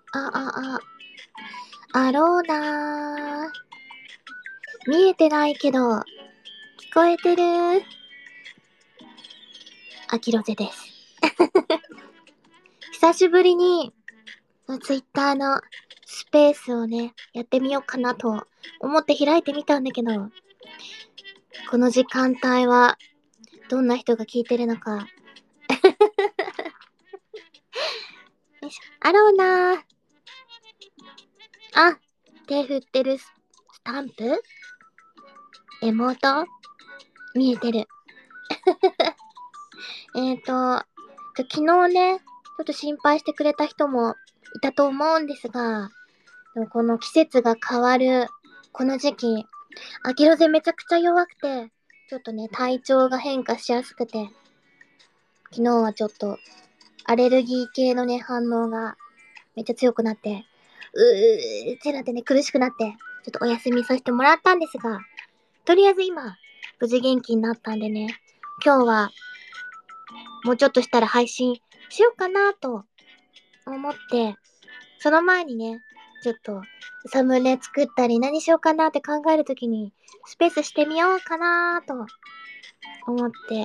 アローナー。見えてないけど、聞こえてる？アキロゼです。久しぶりに、ツイッターのスペースをね、やってみようかなと思って開いてみたんだけど、この時間帯は、どんな人が聞いてるのか。よいしょ。アローナー。あ、手振ってるスタンプ？エモート？見えてる。昨日ね、ちょっと心配してくれた人もいたと思うんですが、でもこの季節が変わるこの時期、アキロゼめちゃくちゃ弱くて、ちょっとね、体調が変化しやすくて、昨日はちょっとアレルギー系のね、反応がめっちゃ強くなって、ってなってね、苦しくなって、ちょっとお休みさせてもらったんですが、とりあえず今、無事元気になったんでね、今日はもうちょっとしたら配信しようかなと思って、その前にね、ちょっとサムネ作ったり何しようかなって考えるときに、スペースしてみようかなと思って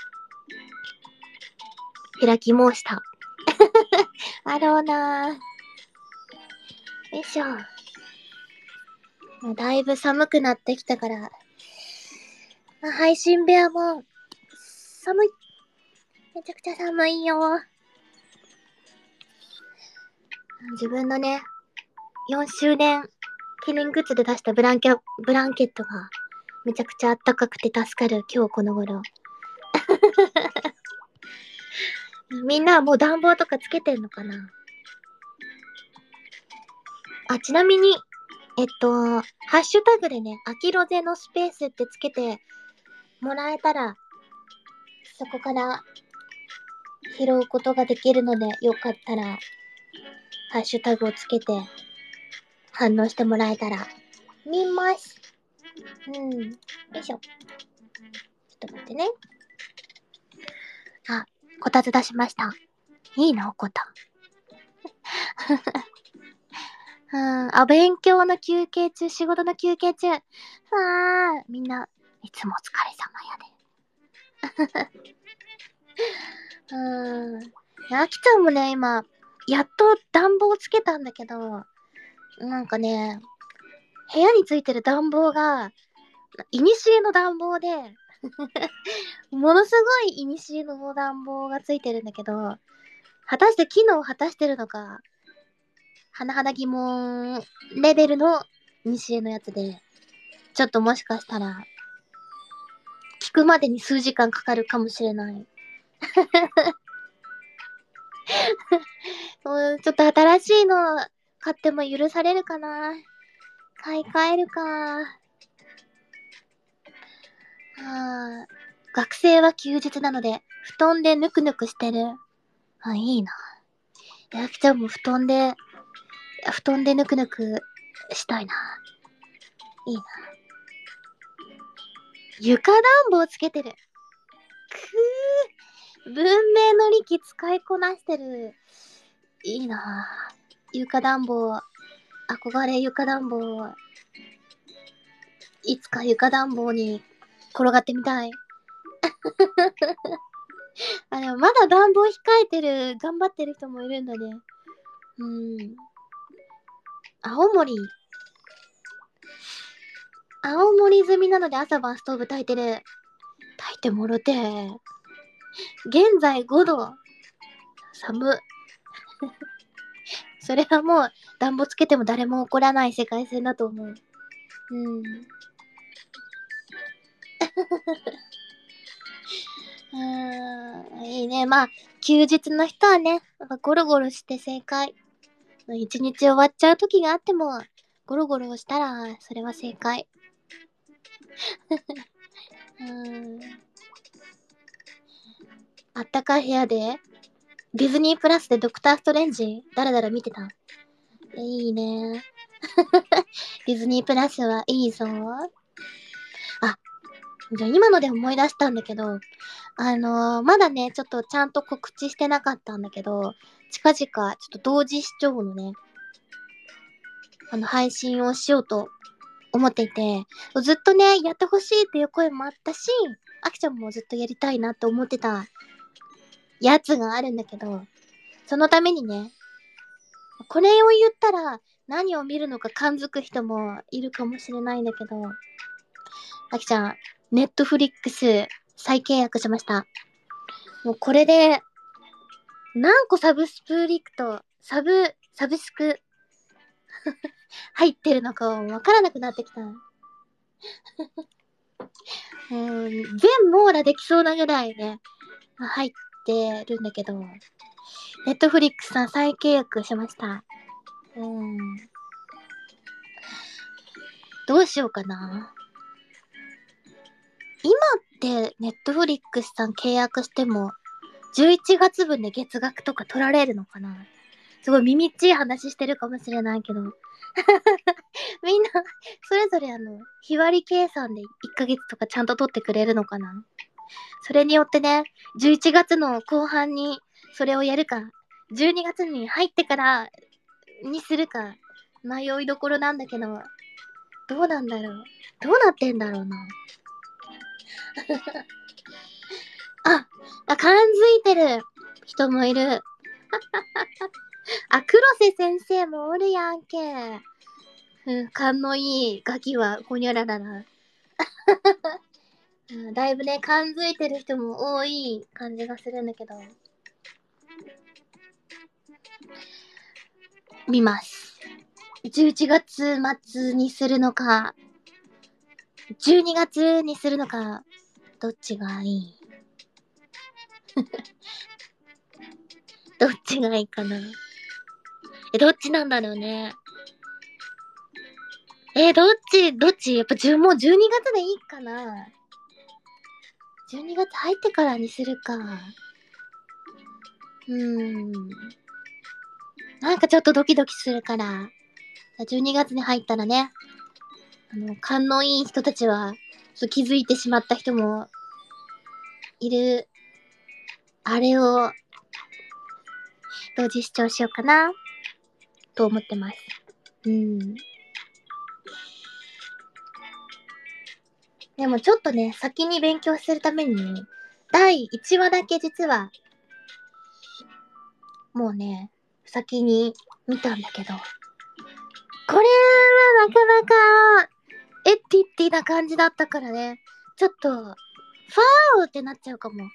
開き申した。あろうなー。よいしょ。だいぶ寒くなってきたから、配信部屋も寒い。めちゃくちゃ寒いよ。自分のね、4周年記念グッズで出したブランケットがめちゃくちゃあったかくて助かる今日この頃。みんなはもう暖房とかつけてんのかな？あ、ちなみに、ハッシュタグでね、アキロゼのスペースってつけてもらえたら、そこから拾うことができるので、よかったら、ハッシュタグをつけて反応してもらえたら、見ます。よいしょ。ちょっと待ってね。あ、こたつ出しました。いいな、おこた。勉強の休憩中、仕事の休憩中。みんな、いつもお疲れ様やで。あきちゃんもね、今、やっと暖房つけたんだけど、なんかね、部屋についてる暖房が、いにしえの暖房で、ものすごいいにしえの暖房がついてるんだけど、果たして機能を果たしてるのか、甚だ疑問レベルのいにしえのやつで、ちょっともしかしたら、聞くまでに数時間かかるかもしれない。ちょっと新しいの買っても許されるかな？買い替えるか。学生は休日なので、布団でぬくぬくしてる。いいな。やきちゃんも布団でぬくぬくしたいな。いいな。床暖房つけてる。文明の利器使いこなしてる。いいな。床暖房、憧れ床暖房。いつか床暖房に転がってみたい。でもまだ暖房控えてる、頑張ってる人もいるんだね。青森。青森済みなので朝晩ストーブ焚いてる。焚いてもろて。現在5度。寒。それはもう暖房つけても誰も怒らない世界線だと思う。いいね。まあ、休日の人はね、ゴロゴロして正解。一日終わっちゃう時があっても、ゴロゴロしたら、それは正解。あったかい部屋で、ディズニープラスでドクターストレンジ、だらだら見てた。いいね。ディズニープラスはいいぞ。じゃあ今ので思い出したんだけど、まだね、ちょっとちゃんと告知してなかったんだけど、近々、ちょっと同時視聴のね、 配信をしようと思っていて、ずっとね、やってほしいっていう声もあったし、あきちゃんもずっとやりたいなって思ってたやつがあるんだけど、そのためにね、これを言ったら何を見るのか感づく人もいるかもしれないんだけど、あきちゃん、ネットフリックス再契約しました。もうこれで、何個サブスク入ってるのかわからなくなってきた。全網羅できそうなぐらいね、入ってるんだけど、ネットフリックスさん再契約しました。どうしようかな。今ってネットフリックスさん契約しても11月分で月額とか取られるのかな。すごい耳っちい話してるかもしれないけどみんなそれぞれ日割り計算で1ヶ月とかちゃんと取ってくれるのかな。それによってね、11月の後半にそれをやるか、12月に入ってからにするか迷いどころなんだけど、どうなんだろう。どうなってんだろうな。感づいてる人もいる。黒瀬先生もおるやんけ。勘のいいガキはほにゃららら。だいぶね、感づいてる人も多い感じがするんだけど。見ます。11月末にするのか、12月にするのか、どっちがいいどっちがいいかな。どっちなんだろうね。どっちやっぱもう12月でいいかな。12月入ってからにするか。なんかちょっとドキドキするから。12月に入ったらね、勘のいい人たちは、気づいてしまった人もいる、あれを、同時視聴しようかな、と思ってます。でもちょっとね、先に勉強するために、第1話だけ実は、もうね、先に見たんだけど、これはなかなか、エッティな感じだったからね、ちょっと、ファーってなっちゃうかも。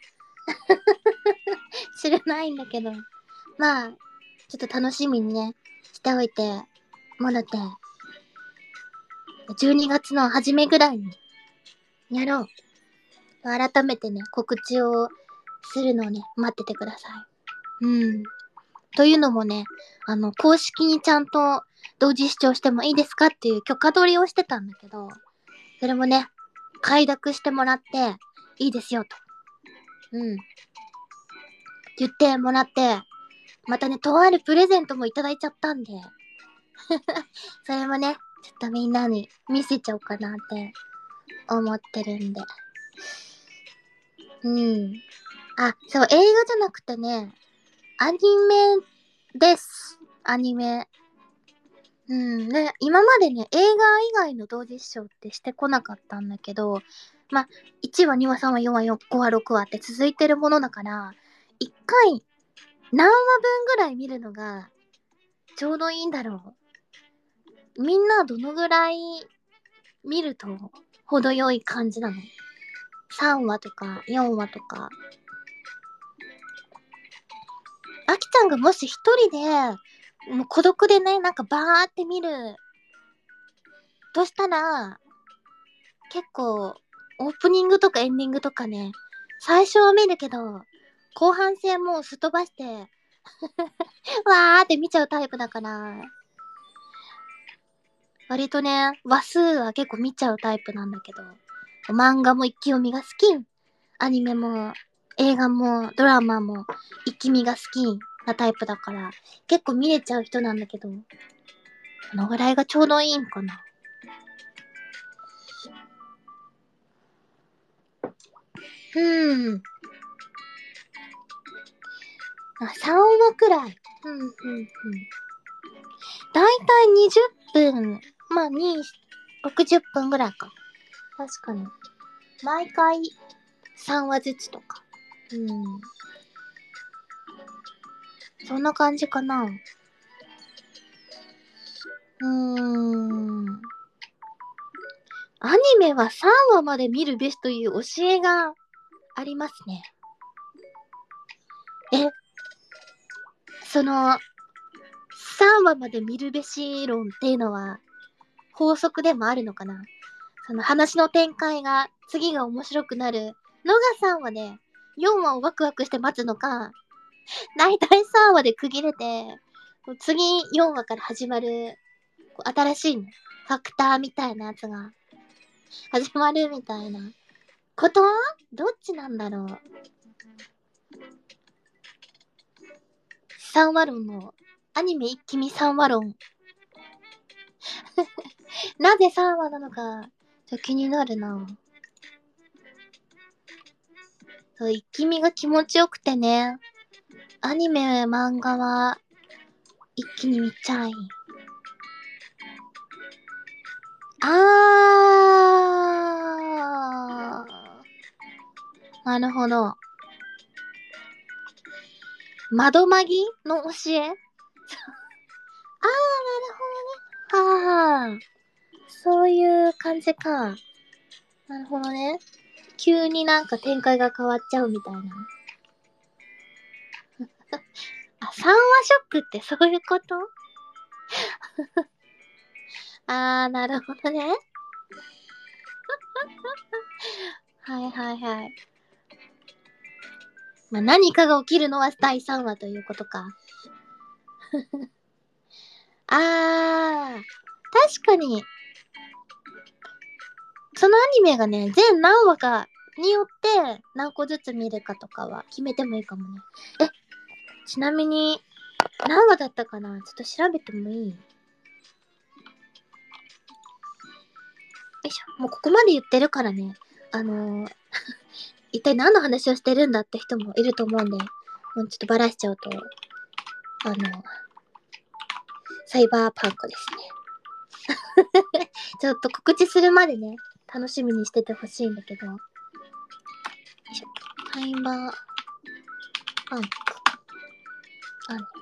知らないんだけど。まあ、ちょっと楽しみにね、しておいてもらって、12月の初めぐらいに、やろう。改めてね、告知をするのをね、待っててください。というのもね、公式にちゃんと同時視聴してもいいですかっていう許可取りをしてたんだけど、それもね、快諾してもらって、いいですよと。言ってもらって、またね、とあるプレゼントもいただいちゃったんで、それもね、ちょっとみんなに見せちゃおうかなって思ってるんで。そう、映画じゃなくてね、アニメです。アニメ。ね、今までね、映画以外の同時視聴ってしてこなかったんだけど、1話、2話、3話、4話、5話、6話って続いてるものだから、1回、何話分ぐらい見るのが、ちょうどいいんだろう。みんなどのぐらい見ると、程よい感じなの？ 3 話とか、4話とか。あきちゃんがもし一人で、もう孤独でね、なんかバーって見るとしたら、結構、オープニングとかエンディングとかね、最初は見るけど、後半戦もうすっ飛ばしてわーって見ちゃうタイプだから、割とね、話数は結構見ちゃうタイプなんだけど、漫画も一気読みが好き、アニメも映画もドラマも一気見が好きなタイプだから、結構見れちゃう人なんだけど、このぐらいがちょうどいいんかな。3話くらい。だいたい20 分、まあ2、60分ぐらいか。確かに。毎回3話ずつとか。そんな感じかな。アニメは3話まで見るべしという教えがありますね。その、3話まで見るべし論っていうのは法則でもあるのかな。その話の展開が次が面白くなるのが3話で、4話をワクワクして待つのか、だいたい3話で区切れて、次4話から始まる新しいね、ファクターみたいなやつが始まるみたいなことどっちなんだろう。3話論の、アニメ一気見3話論。なぜ3話なのか、気になるな。そう、一気見が気持ちよくてね。アニメ、漫画は、一気に見ちゃい。なるほど。窓マギの教えなるほどね。はあ。そういう感じか。なるほどね。急になんか展開が変わっちゃうみたいな。3話ショックってそういうことなるほどね。はいはいはい。まあ、何かが起きるのは第3話ということか。確かに、そのアニメがね、全何話かによって何個ずつ見るかとかは決めてもいいかもね。ちなみに、何話だったかなちょっと調べてもいい？よいしょ。もうここまで言ってるからね。一体何の話をしてるんだって人もいると思うんで、もうちょっとバラしちゃうと、サイバーパンクですね。ちょっと告知するまでね、楽しみにしててほしいんだけど。よいしょ。サイバーパンク。アニメ。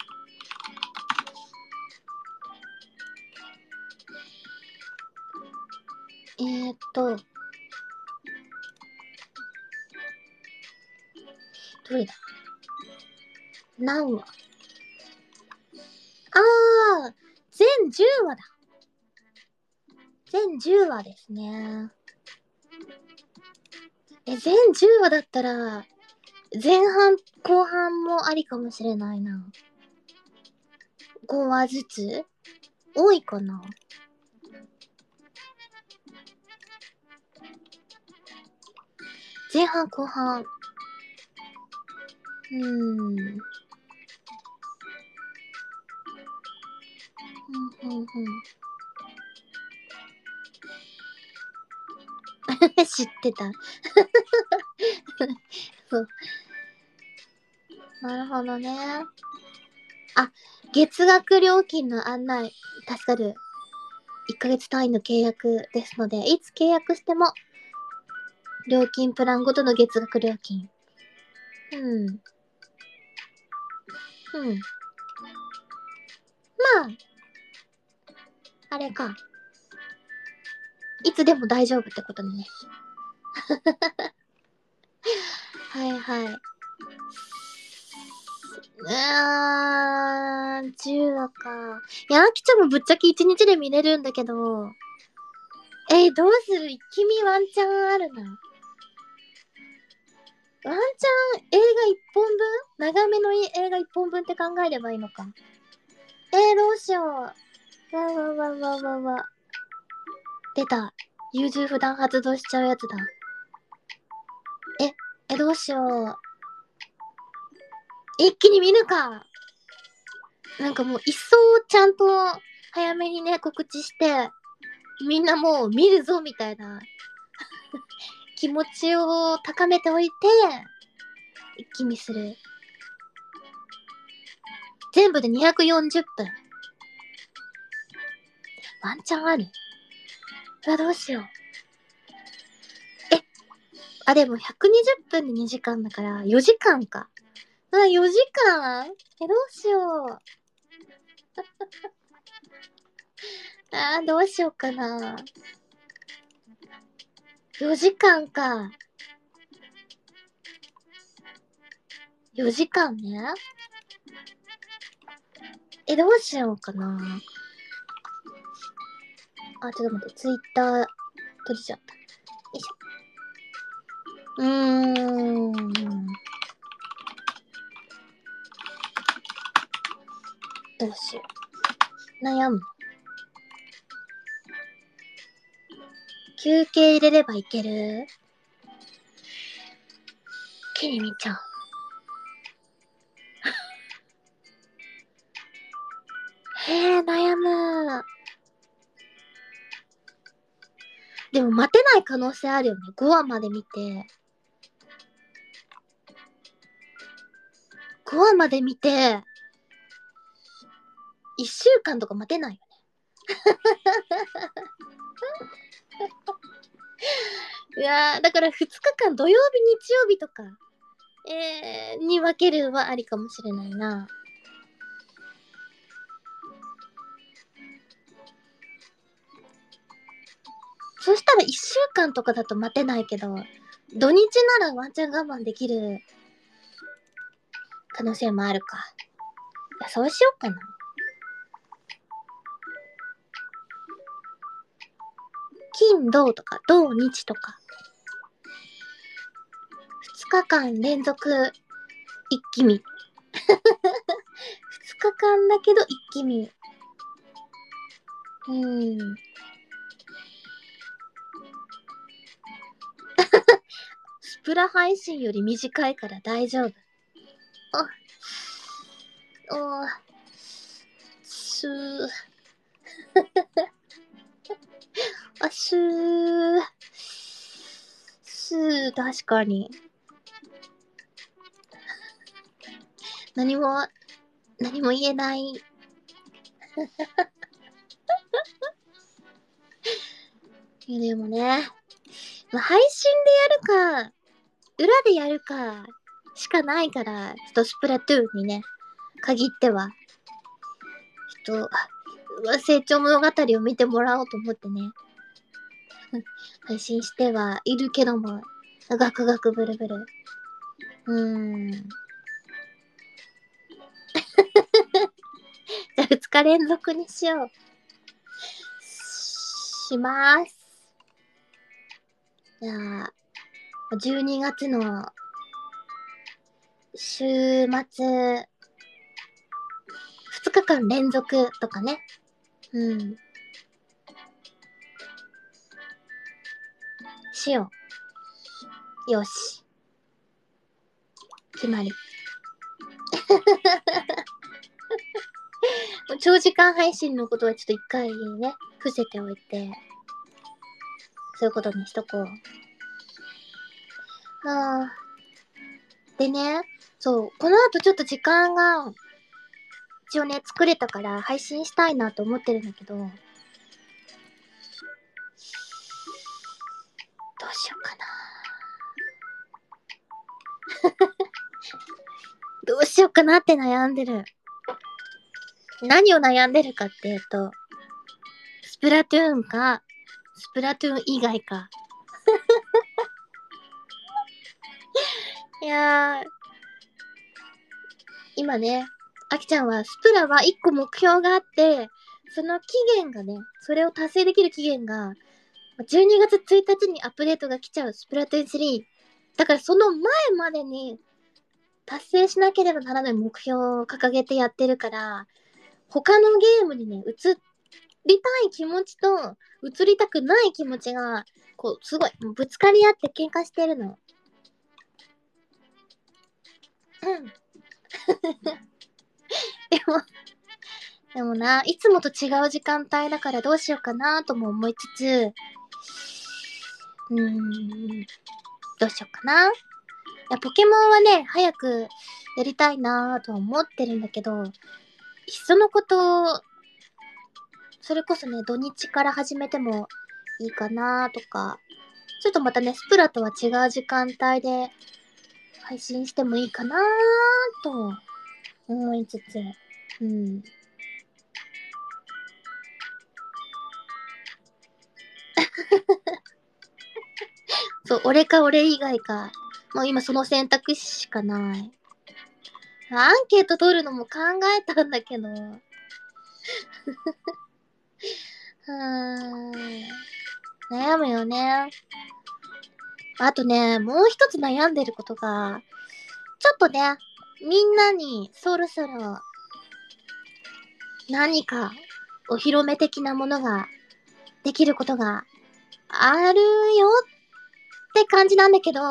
どれだ？何話？全10話だ。全10話ですね。全10話だったら、前半、後半もありかもしれないな。5話ずつ多いかな？前半後半。知ってた。そう。なるほどね。月額料金の案内、助かる。1ヶ月単位の契約ですので、いつ契約しても、料金プランごとの月額料金。まあ、あれか。いつでも大丈夫ってことね。はいはい。10話か。いや、あきちゃんもぶっちゃけ1日で見れるんだけど。どうする？一気見ワンチャンあるな。ワンチャン映画1本分？長めの映画1本分って考えればいいのか。どうしよう。わ。出た。優柔不断発動しちゃうやつだ。どうしよう。一気に見るか。なんかもう一層ちゃんと早めにね、告知して、みんなもう見るぞみたいな気持ちを高めておいて、一気見する。全部で240分。 ワンチャンある？うわ、どうしよう。でも120分で2時間だから4時間か。4時間？どうしよう。どうしようかな。4時間か。4時間ね。どうしようかな。ちょっと待って、ツイッター閉じちゃった。よいしょ。どうしよう。悩む。休憩入れればいける？気に見ちゃう。悩む。でも待てない可能性あるよね。5話まで見て。5話まで見て、1週間とか待てないよね。いやー、だから2日間土曜日、日曜日とか、に分けるはありかもしれないな。そしたら1週間とかだと待てないけど、土日ならワンチャン我慢できる可能性もあるか。いや、そうしようかな。金、土とか、土、日とか。2日間連続一気見。2日間だけど一気見。スプラ配信より短いから大丈夫。すー。確かに。何も言えない。でもね、配信でやるか、裏でやるか、しかないから、スプラトゥーンにね、限っては、成長物語を見てもらおうと思ってね、配信してはいるけども、ガクガクブルブル。じゃあ2日連続にしよう。しまーす。じゃあ、12月の週末、2日間連続とかね。しよう。よし。決まり。長時間配信のことはちょっと一回ね、伏せておいて、そういうことにしとこう。でね、そう、この後ちょっと時間が、一応ね、作れたから配信したいなと思ってるんだけど、どうしようかな。どうしようかなって悩んでる。何を悩んでるかっていうと、スプラトゥーンか、スプラトゥーン以外か。いやー、今ね、あきちゃんはスプラは1個目標があって、その期限がね、それを達成できる期限が、12月1日にアップデートが来ちゃうスプラトゥーン3。だからその前までに達成しなければならない目標を掲げてやってるから、他のゲームにね、移りたい気持ちと、移りたくない気持ちが、すごい、ぶつかり合って喧嘩してるの。でもな、いつもと違う時間帯だからどうしようかなとも思いつつ、どうしようかな。いや、ポケモンはね、早くやりたいなとは思ってるんだけど、いっそのこと、 それこそね、土日から始めてもいいかなとか、ちょっとまたね、スプラとは違う時間帯で配信してもいいかなと思いつつ、うん。そう、俺か俺以外か。もう今その選択肢しかない。アンケート取るのも考えたんだけど。悩むよね。あとね、もう一つ悩んでることが、ちょっとね、みんなにそろそろ何かお披露目的なものができることがあるよって感じなんだけど、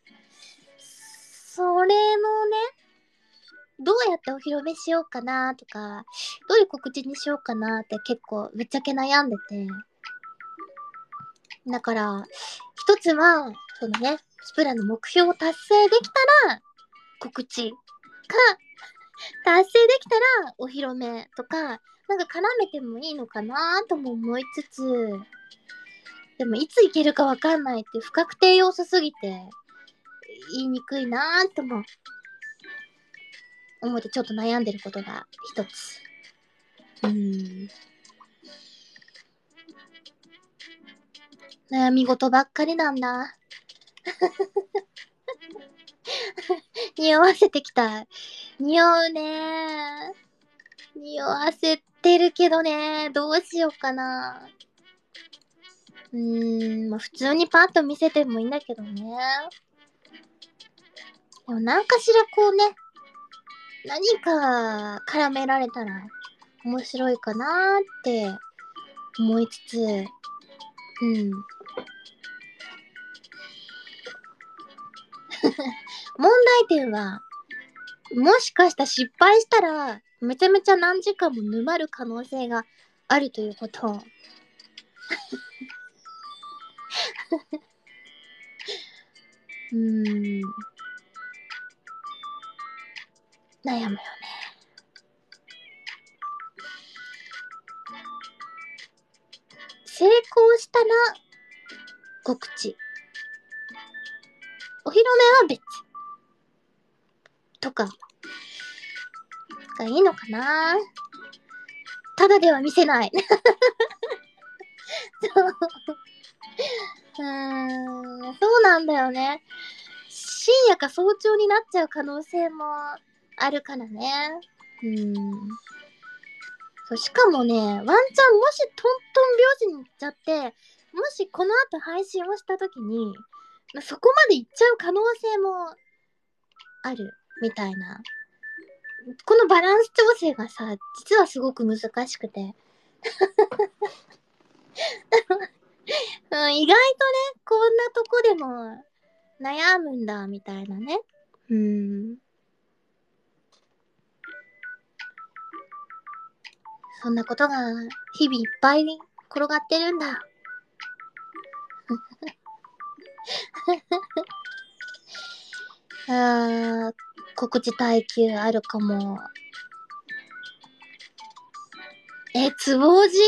それのね、どうやってお披露目しようかなとか、どういう告知にしようかなって結構ぶっちゃけ悩んでて。だから、一つは、そのね、スプラの目標を達成できたら告知か、達成できたらお披露目とか、なんか絡めてもいいのかなとも思いつつ、でもいつ行けるかわかんないって不確定要素すぎて、言いにくいなとも思ってちょっと悩んでることが一つ。悩み事ばっかりなんだ。匂わせてきた。匂うね。匂わせてるけどね。どうしようかな。まあ普通にパッと見せてもいいんだけどね。でもなんかしらこうね、何か絡められたら面白いかなって思いつつ、問題点は、もしかしたら失敗したら、めちゃめちゃ何時間も沼る可能性があるということ。悩むよね。成功したら告知。お披露目は別。とか、がいいのかな。ただでは見せない。そうなんだよね。深夜か早朝になっちゃう可能性もあるからね。そう、しかもね、ワンチャンもしトントン拍子に行っちゃって、もしこの後配信をした時に、そこまで行っちゃう可能性もあるみたいな。このバランス調整がさ、実はすごく難しくて。意外とね、こんなとこでも悩むんだ、みたいなね。そんなことが日々いっぱい転がってるんだ。告知耐久あるかも。つぼうじ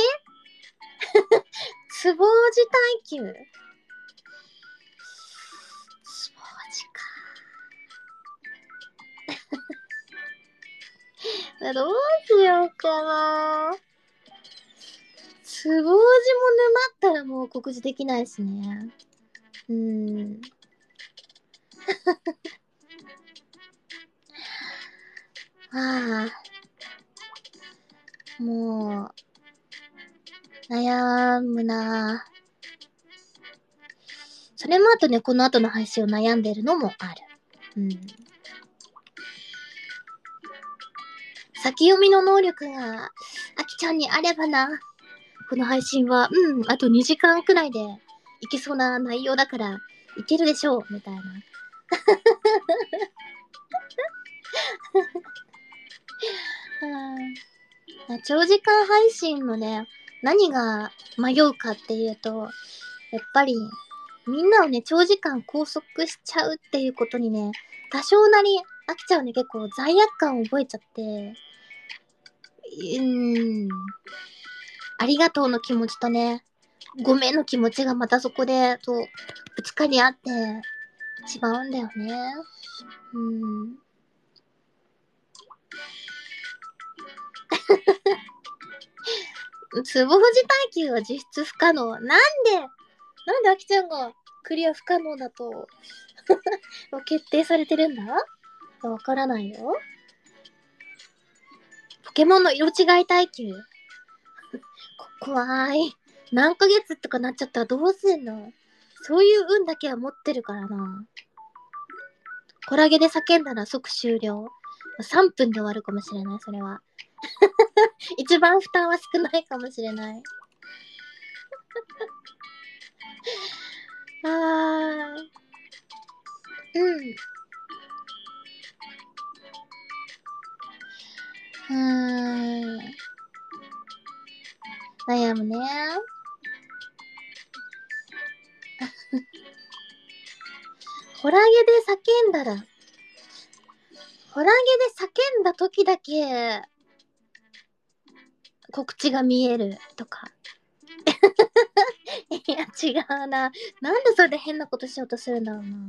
つぼうじ耐久つぼうじか。どうしようかな。つぼうじも沼ったらもう告知できないしね。ああ、もう、悩むな。それもあとね、この後の配信を悩んでるのもある。先読みの能力が、あきちゃんにあればな。この配信は、あと2時間くらいでいけそうな内容だから、いけるでしょう、みたいな。長時間配信のね、何が迷うかっていうと、やっぱり、みんなをね、長時間拘束しちゃうっていうことにね、多少なり、あきちゃんはね、結構罪悪感を覚えちゃって、 ありがとうの気持ちとね、ごめんの気持ちがまたそこで、ぶつかり合ってしまうんだよね。つぼ富士耐久は実質不可能。なんであきちゃんがクリア不可能だと決定されてるんだ？わからないよ。ポケモンの色違い耐久。怖い。何ヶ月とかなっちゃったらどうすんの？そういう運だけは持ってるからな。コラゲで叫んだら即終了。3分で終わるかもしれない、それは。一番負担は少ないかもしれない。うん。悩むね。ホラゲで叫んだら、ホラゲで叫んだ時だけ、告知が見えるとか。いや、違うな。なんでそれで変なことしようとするんだろうな。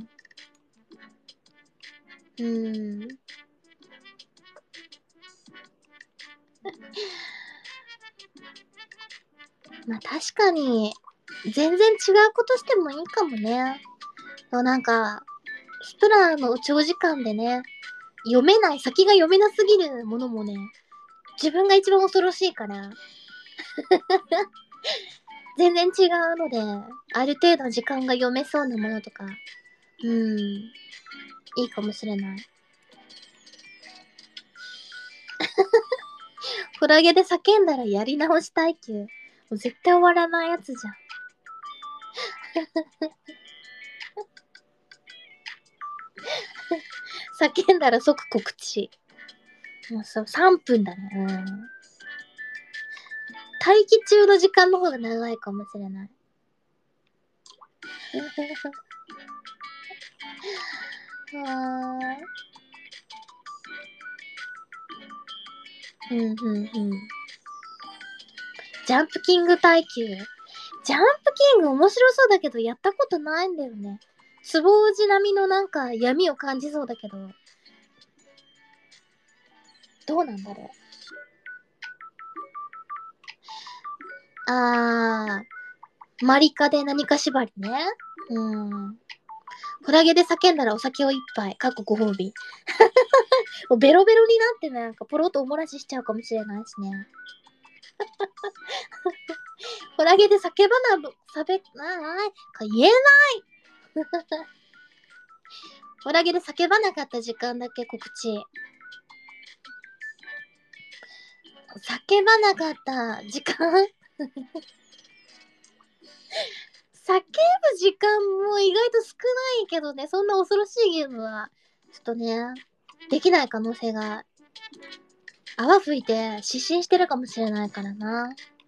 まあ確かに、全然違うことしてもいいかもね。なんか、スプラの長時間でね、読めない、先が読めなすぎるものもね、自分が一番恐ろしいから、全然違うので、ある程度時間が読めそうなものとか、いいかもしれない。フラゲで叫んだらやり直し耐久。もう絶対終わらないやつじゃん。叫んだら即告知。もうそう、3分だね。待機中の時間の方が長いかもしれない。ジャンプキング耐久。ジャンプキング面白そうだけど、やったことないんだよね。つぼうじ並みのなんか闇を感じそうだけど。どうなんだろう。マリカで何か縛りね。ホラゲで叫んだらお酒を一杯、かっこご褒美。もうベロベロになってなんかポロッとおもらししちゃうかもしれないしね。ホラゲで叫ばな、言えない。ホラゲで叫ばなかった時間だけ告知。叫ばなかった時間叫ぶ時間も意外と少ないけどね、そんな恐ろしいゲームは、ちょっとね、できない可能性が、泡吹いて失神してるかもしれないからな。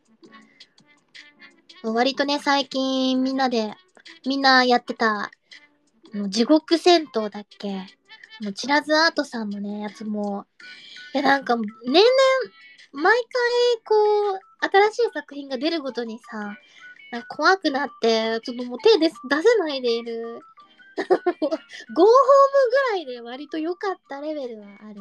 割とね、最近みんなやってた、地獄戦闘だっけ？チラズアートさんのね、やつも、なんか、年々、毎回、こう、新しい作品が出るごとにさ、なんか怖くなって、ちょっともう手出せないでいる。ゴーホームぐらいで割と良かったレベルはある。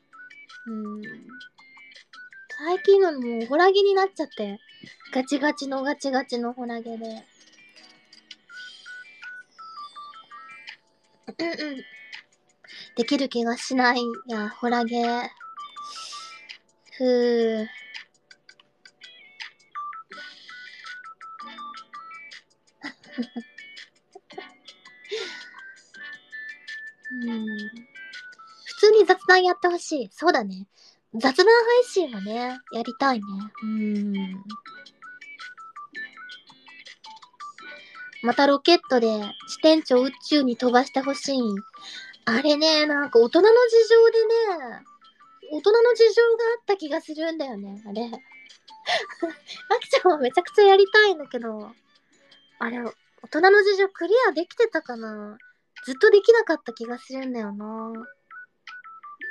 最近のもうホラゲになっちゃって、ガチガチのホラゲで。できる気がしない。いや、ホラゲ。ふぅ。普通に雑談やってほしい。そうだね。雑談配信はね、やりたいね。またロケットで支店長宇宙に飛ばしてほしい。あれね、なんか大人の事情でね、大人の事情があった気がするんだよね、あれ。あきちゃんはめちゃくちゃやりたいんだけど、あれ、大人の事情クリアできてたかな？ずっとできなかった気がするんだよな。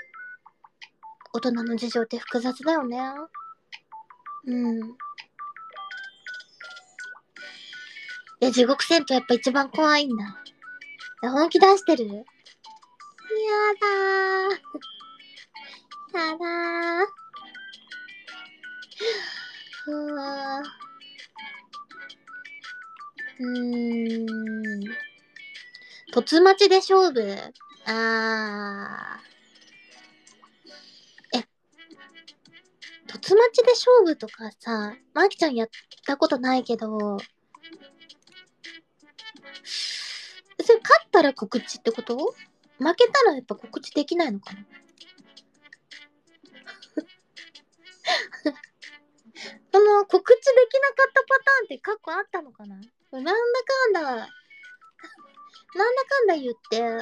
大人の事情って複雑だよね。 地獄戦闘やっぱ一番怖いんだ。本気出してる？やだー。やだー。突待ちで勝負。突待ちで勝負とかさ、マキちゃんやったことないけど、それ勝ったら告知ってこと？負けたらやっぱ告知できないのかな？その告知できなかったパターンって過去あったのかな？なんだかんだ言って、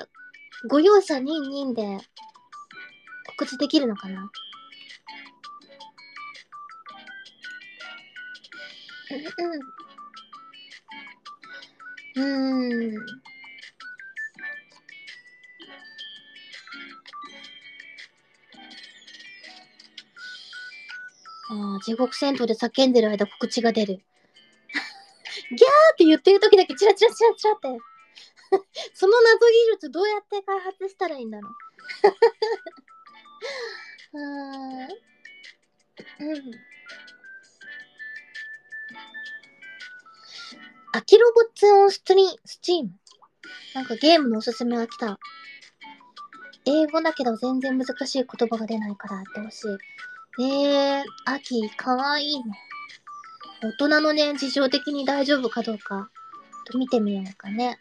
ご容赦人人で告知できるのかな？地獄戦闘で叫んでる間告知が出る。ギャーって言ってる時だけチラチラチラチラって。その謎技術どうやって開発したらいいんだろう。アキロボッツオンスチーム。なんかゲームのおすすめが来た。英語だけど全然難しい言葉が出ないからやってほしい。秋、かわいいね。大人のね、事情的に大丈夫かどうか、見てみようかね。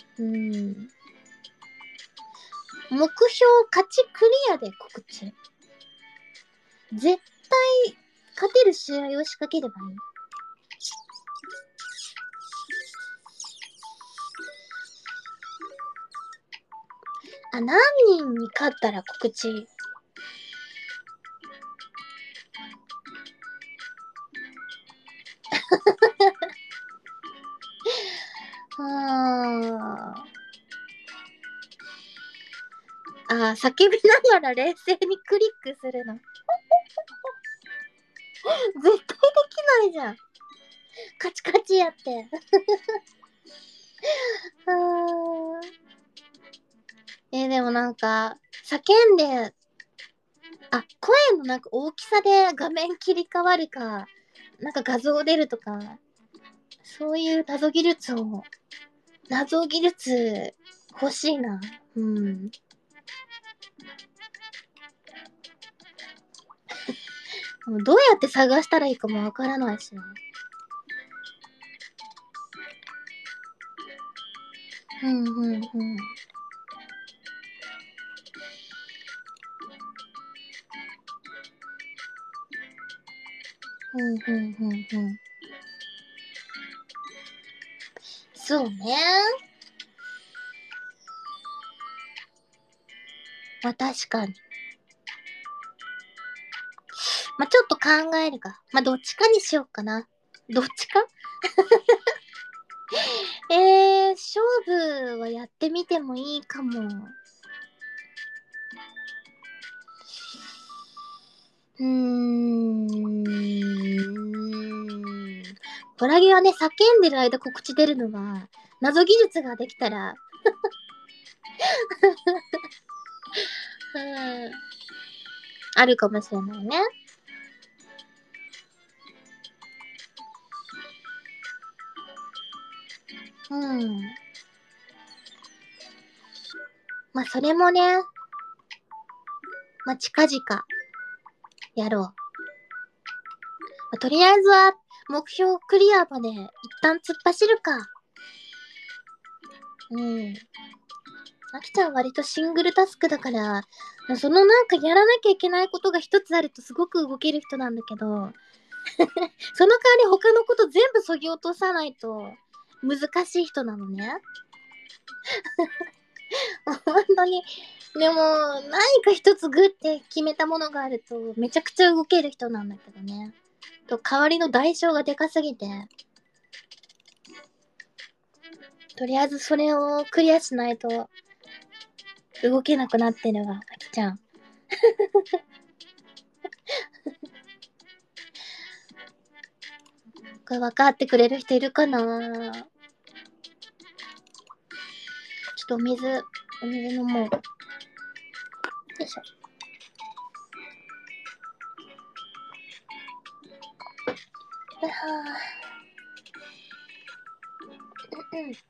目標勝ちクリアで告知。絶対勝てる試合を仕掛ければいい。何人に勝ったら告知。叫びながら冷静にクリックするの。絶対できないじゃん。カチカチやって。でもなんか、叫んで、声のなんか大きさで画面切り替わるか、なんか画像出るとか、そういう謎技術欲しいな。どうやって探したらいいかもわからないしな。そうね。確かに。ちょっと考えるか。どっちかにしようかな。どっちか勝負はやってみてもいいかも。ボラギはね、叫んでる間告知出るのは、謎技術ができたらあるかもしれないね。それもね、近々、やろう。とりあえずは、目標クリアまで、一旦突っ走るか。あきちゃん割とシングルタスクだから、そのなんかやらなきゃいけないことが一つあるとすごく動ける人なんだけど、その代わり他のこと全部削ぎ落とさないと難しい人なのね。本当に。でも、何か一つグって決めたものがあるとめちゃくちゃ動ける人なんだけどね。代わりの代償がでかすぎて、とりあえずそれをクリアしないと動けなくなってるわ、あきちゃん。これ分かってくれる人いるかな？ っとお水飲もう。よいしょ。はぁ。よいし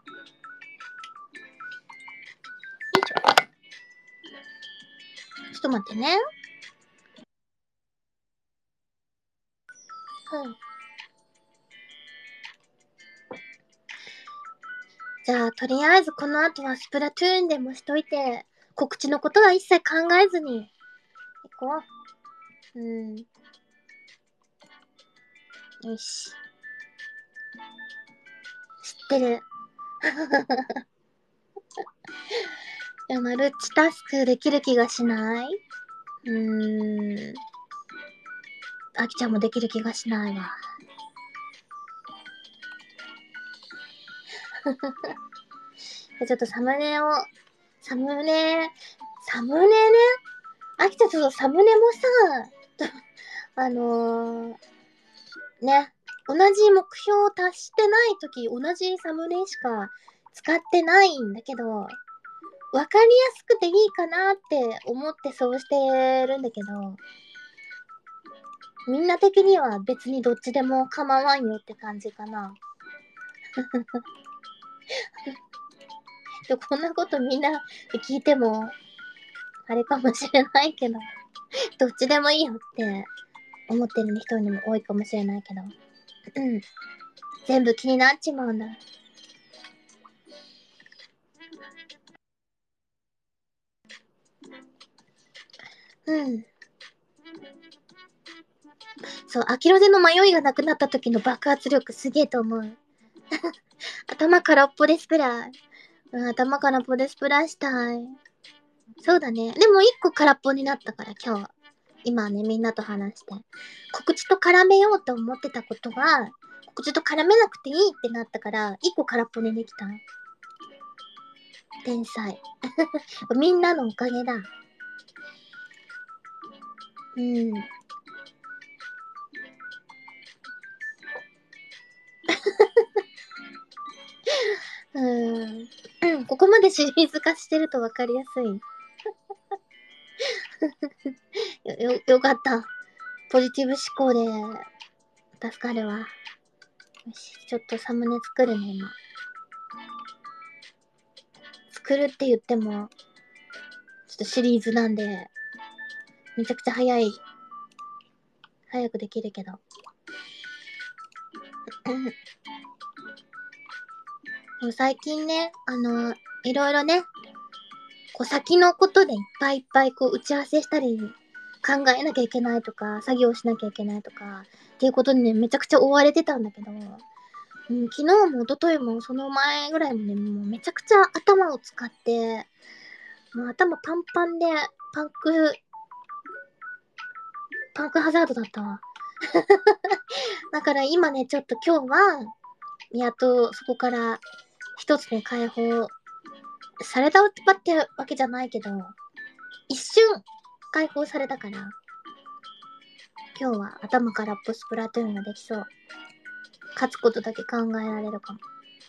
ょ。ちょっと待ってね。じゃあ、とりあえずこの後はスプラトゥーンでもしといて、告知のことは一切考えずに、行こう。よし。知ってる。いや、マルチタスクできる気がしない？あきちゃんもできる気がしないわ。ちょっとサムネね。あきちゃんちょっとサムネもさ、ね、同じ目標を達してないとき、同じサムネしか使ってないんだけど、わかりやすくていいかなって思ってそうしてるんだけど、みんな的には別にどっちでも構わんよって感じかな。でこんなことみんな聞いても、あれかもしれないけど、どっちでもいいよって思ってる人にも多いかもしれないけど、全部気になっちまうんだ。そう、アキロゼの迷いがなくなった時の爆発力すげえと思う。頭空っぽでスプラー。頭空っぽでスプラーしたい。そうだね。でも一個空っぽになったから今日。今ね、みんなと話して。告知と絡めようと思ってたことが、告知と絡めなくていいってなったから、一個空っぽにできた。天才。みんなのおかげだ。ここまでシリーズ化してるとわかりやすい。よかった。ポジティブ思考で助かるわ。よし、ちょっとサムネ作るね、今。作るって言っても、ちょっとシリーズなんで、めちゃくちゃ早くできるけど。でも最近ね、いろいろね、こう先のことでいっぱいこう打ち合わせしたり、考えなきゃいけないとか、作業しなきゃいけないとか、っていうことにね、めちゃくちゃ追われてたんだけど、昨日も一昨日もその前ぐらいもね、もうめちゃくちゃ頭を使って、もう頭パンパンで、パンクハザードだったわ。だから今ね、ちょっと今日は、やっとそこから一つね、解放されたってわけじゃないけど、一瞬解放されたから、今日は頭からっぽスプラトゥーンができそう。勝つことだけ考えられるかも。よ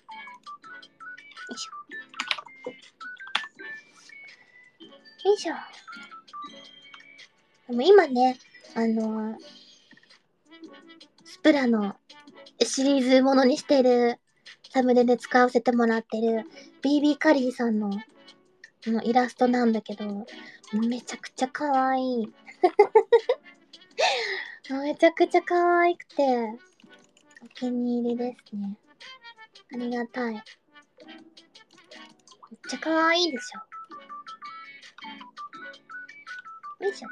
いしょ。よいしょ。でも今ね、スプラのシリーズものにしてるサムネで使わせてもらってる BB カリーさんのイラストなんだけど、めちゃくちゃ可愛い。めちゃくちゃ可愛くて、お気に入りですね。ありがたい。めっちゃ可愛いでしょ。よいしょ。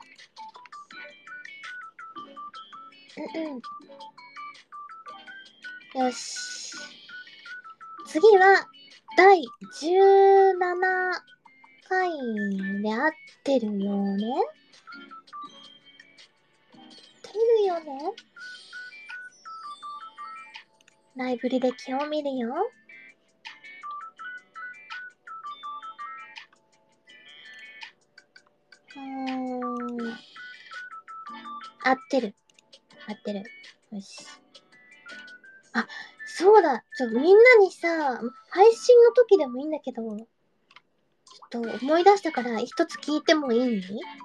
よし。次は、第17回で合ってるよね？合ってるよね？ライブ履歴を見るよ。合ってる。よし。あ、 そうだ。みんなにさ、配信の時でもいいんだけど、ちょっと思い出したから一つ聞いてもいい？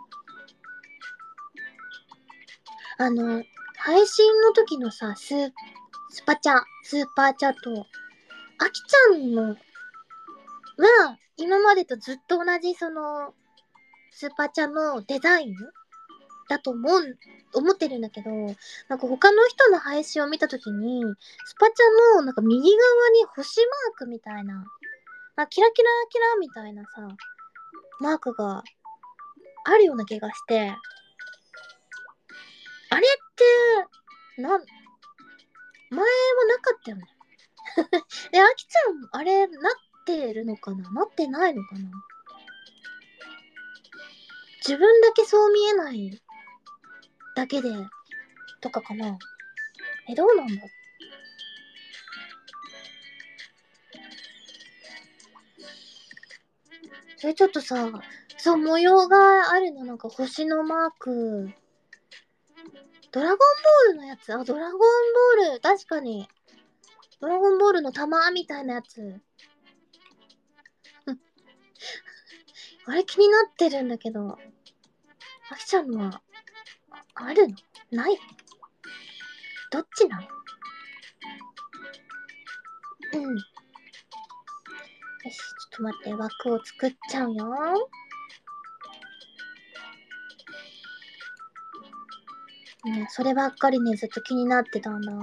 配信の時のさ、スーパーチャと、あきちゃんのは、今までとずっと同じスーパーチャのデザインだと思ってるんだけど、なんか他の人の配信を見たときに、スパチャのなんか右側に星マークみたいな、キラキラキラみたいなさ、マークがあるような気がして、あれって、前はなかったよね。で、あきちゃん、あれ、なってるのかな？なってないのかな？自分だけそう見えないだけで、とかかな？どうなんだ？それちょっとさ、そう、模様があるの、なんか星のマーク。ドラゴンボールのやつ？ドラゴンボール、確かに。ドラゴンボールの玉みたいなやつ。あれ気になってるんだけど、あきちゃんのは、あるの？ない？どっちなの？うん。よし、ちょっと待って、枠を作っちゃうよ。ね、そればっかりね、ずっと気になってたんだ。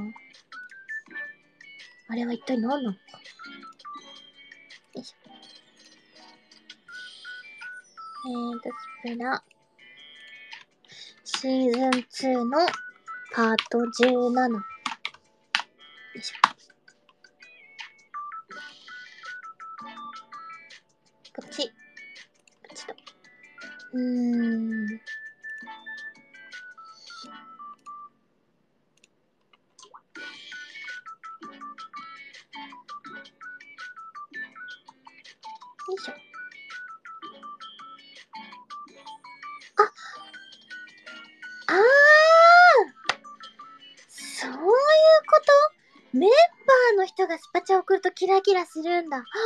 あれは一体何なのか。よいしょ。スプラ。シーズン2のパート17。よいしょ。ポチ。ポチと。よいしょ。あー、そういうこと？メンバーの人がスパチャ送るとキラキラするんだ。はー。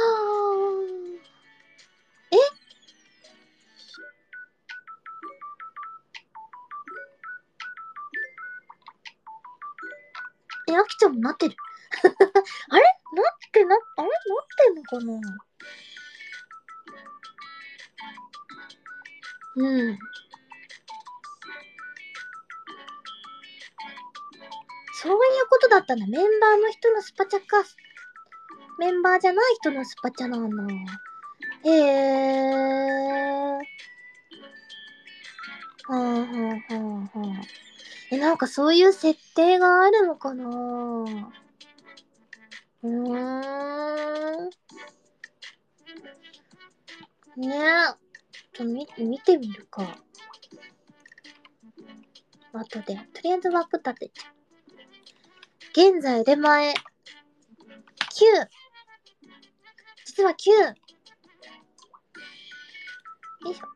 あきちゃんもなってる？あれなってんのかな？うん。そういうことだったんだ。メンバーの人のスパチャか。メンバーじゃない人のスパチャなんだ。へー。はあはあはあはあ。なんかそういう設定があるのかな？ねえ。見てみるか。後で。とりあえず枠立てちゃう。現在出前9。実は9。よいしょ。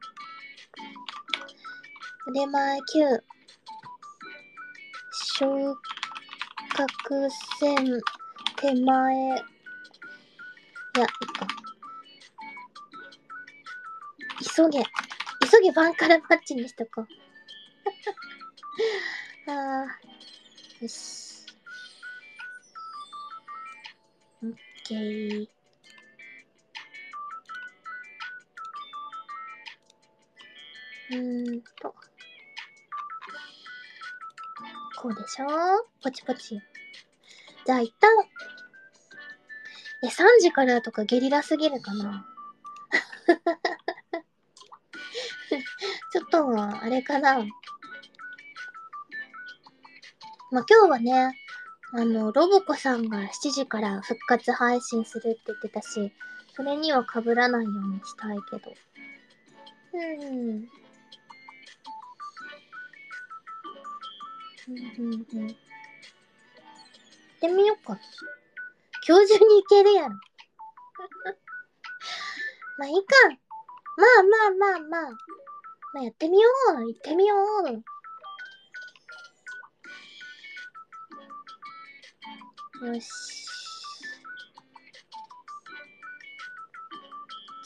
出前9。昇格線手前。いや、いっか。急げバンカラマッチにしとこう。よし。オッケー。こうでしょ？ポチポチ。じゃあ一旦、3時からとかゲリラすぎるかな？ちょっと、あれかな。今日はね、ロボコさんが7時から復活配信するって言ってたし、それには被らないようにしたいけど。行ってみようか。今日中に行けるやろ。まあいいか。まあやってみよう。行ってみよう。よし。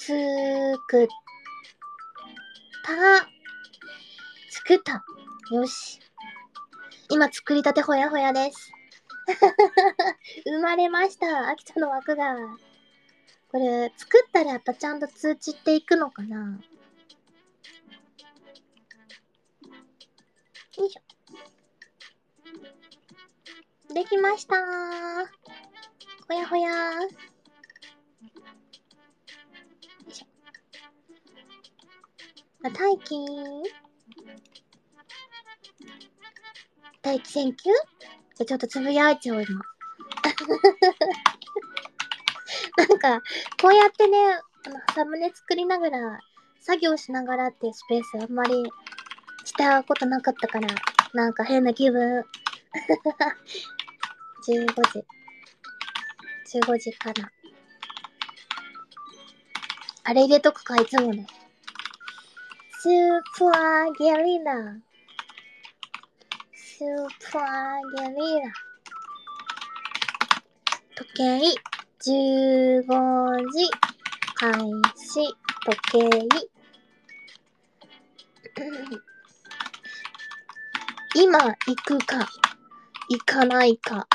作った。よし。今作りたてほやほやです。生まれました。秋ちゃんの枠が。これ、作ったらやっぱちゃんと通知っていくのかな？よいしょ。できましたー。ほやほやー。よいしょ。あ、大気センキュー？ちょっとつぶやいちゃう今。なんか、こうやってね、サムネ作りながら、作業しながらっていうスペースあんまりしたことなかったから、なんか変な気分。15時。15時かな。あれ入れとくか、いつもの。スーパーゲリラ。スーパーゲリラ。時計、15時、開始、時計。今行くか、行かないか。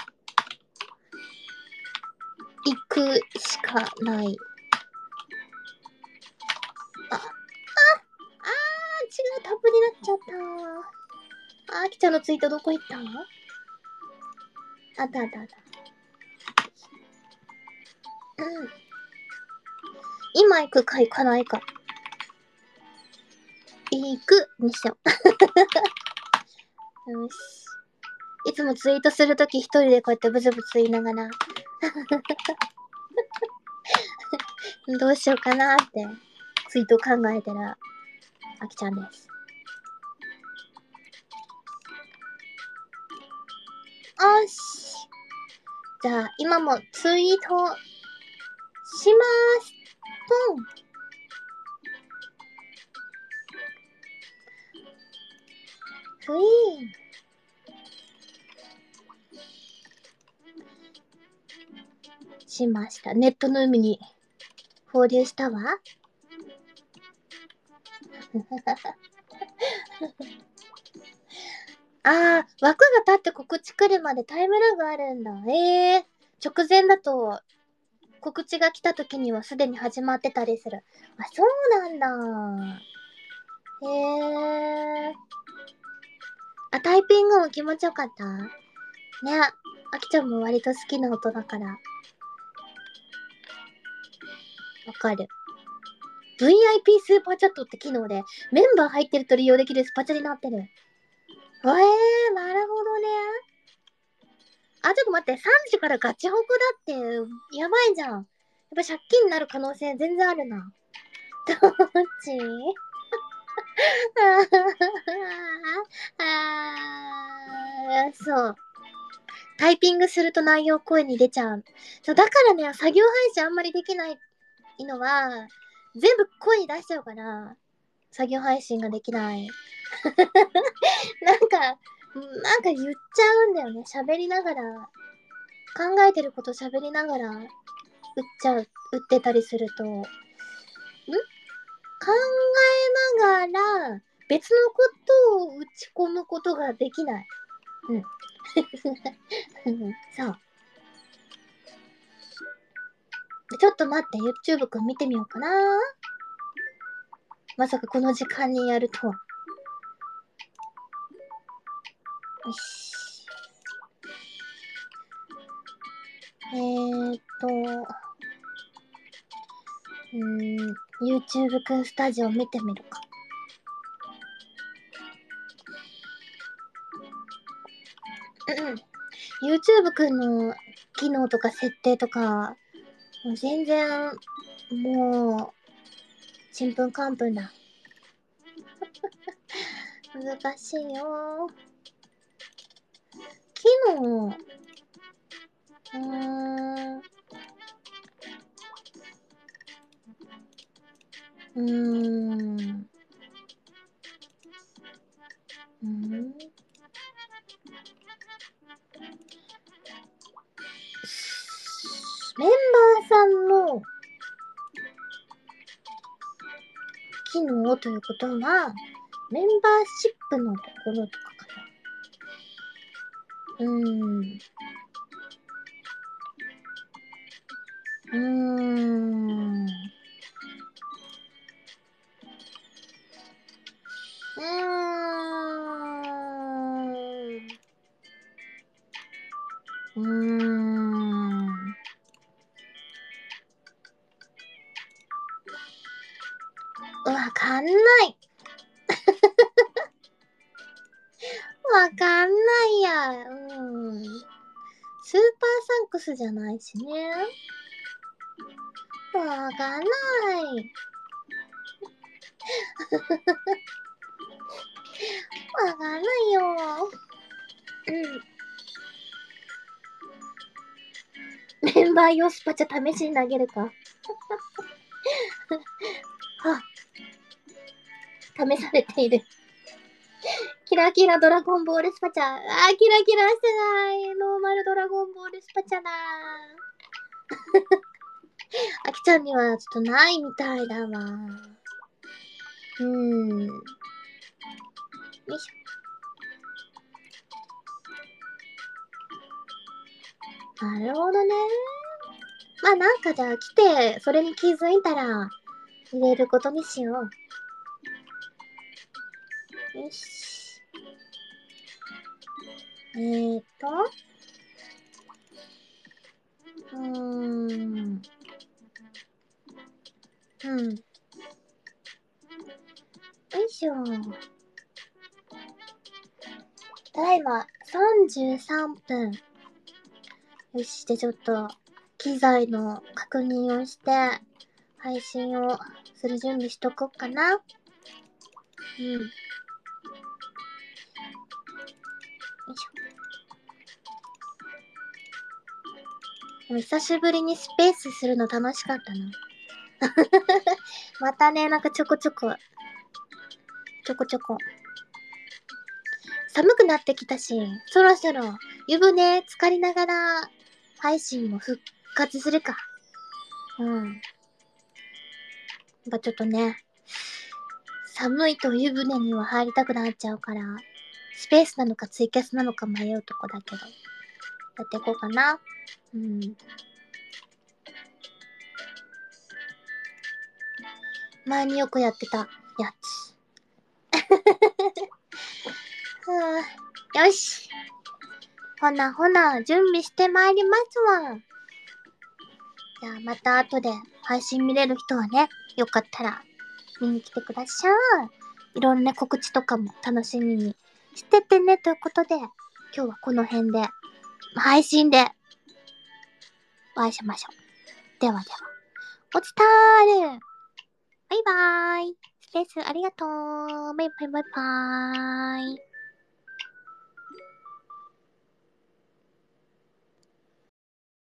行くしかない。あ、違う、タブになっちゃった。あきちゃんのツイートどこ行ったの？あったあったあった。今行くか行かないか。行くにしよう。よし。いつもツイートするとき一人でこうやってブツブツ言いながらどうしようかなってツイート考えてるあきちゃんです。よし。じゃあ今もツイートします。ポン。ふいーしました。ネットの海に放流したわ。あー、枠が立って告知来るまでタイムラグあるんだ。直前だと告知が来た時にはすでに始まってたりする。あ、そうなんだ。あ、タイピングも気持ちよかったね。あきちゃんも割と好きな音だから。わかる。VIP スーパーチャットって機能でメンバー入ってると利用できるスパチャになってる。なるほどね。あ、ちょっと待って、3時からガチホコだって、やばいじゃん。やっぱ借金になる可能性全然あるな。どっち？そう。タイピングすると内容声に出ちゃう。そう、だからね、作業配信あんまりできないのは、全部声に出しちゃうから、作業配信ができない。なんか言っちゃうんだよね。喋りながら、考えてること喋りながら、打ってたりすると、考えながら、別のことを打ち込むことができない。うん。そう。ちょっと待って、YouTube くん見てみようかな。まさかこの時間にやるとは。よし。YouTube くんスタジオ見てみるか。YouTube くんの機能とか設定とか、もう全然、もう、ちんぷんかんぷんだ。難しいよ。機能、うーん。メンバーさんのろということは、メンバーシップのところとかかな。うーん。わかんない。わかんないや。スーパーサンクスじゃないしね。わかんない。わかんないよ。メンバー用スパチャ試しに投げるか。試されている。キラキラドラゴンボールスパチャ。キラキラしてない。ノーマルドラゴンボールスパチャだ。あきちゃんにはちょっとないみたいだわ。よいしょ。なるほどね。まあなんかじゃあ来て、それに気づいたら、入れることにしよう。よし。よいしょ。ただいま33分。よし、でちょっと、機材の確認をして、配信をする準備しとこっかな。よいしょ。でも久しぶりにスペースするの楽しかったな。またね、なんかちょこちょこ。寒くなってきたし、そろそろ湯船浸かりながら配信も復活するか。やっぱちょっとね、寒いと湯船には入りたくなっちゃうから、スペースなのかツイキャスなのか迷うとこだけど、やっていこうかな。前によくやってたやつ。よし。ほな、準備してまいりますわ。じゃあまた後で配信見れる人はね、よかったら見に来てください。いろんな告知とかも楽しみにしててねということで、今日はこの辺で、配信でお会いしましょう。ではでは、おつたーる。バイバーイ。スペースありがとう。バイバイバイバーイ。